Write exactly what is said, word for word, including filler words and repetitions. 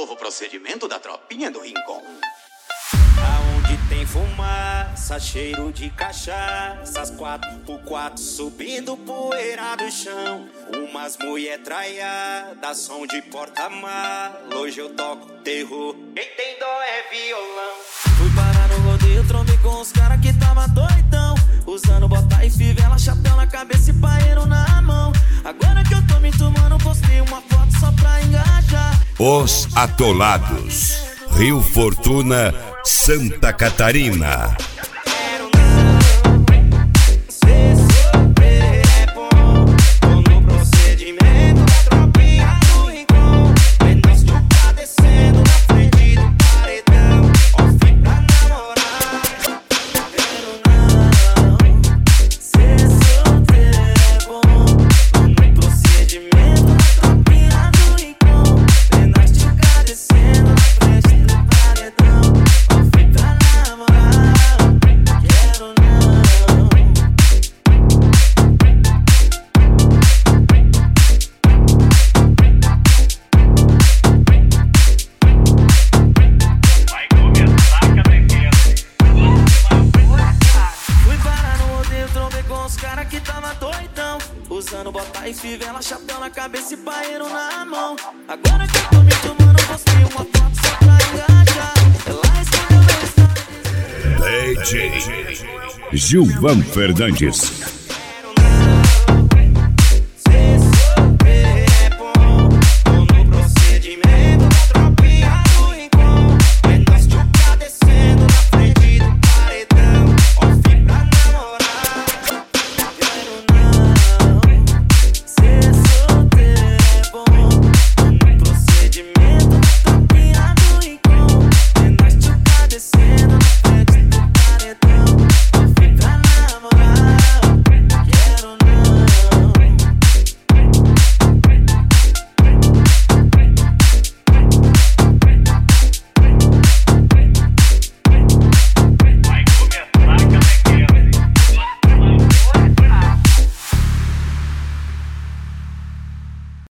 novo procedimento da tropinha do Rincon. Aonde tem fumaça, cheiro de cachaça, quatro por quatro subindo poeira do chão. Umas mulher traiada, som de porta-mala. Hoje eu toco terror, quem tem dó é violão. Fui parar no rodeio, trombei com os caras que tava doidão, usando bota e fivela, chapéu na cabeça e paeiro na mão. Agora que eu tô me tomando, postei uma foto só pra engajar. Os Atolados, Rio Fortuna, Santa Catarina. Os caras que tava doidão, usando bota e fivela, chapéu na cabeça e paeiro na mão. Agora que eu tô me tomando, postei uma foto só pra engajar. Ela respondeu meu estado. D J Gilvan Fernandes.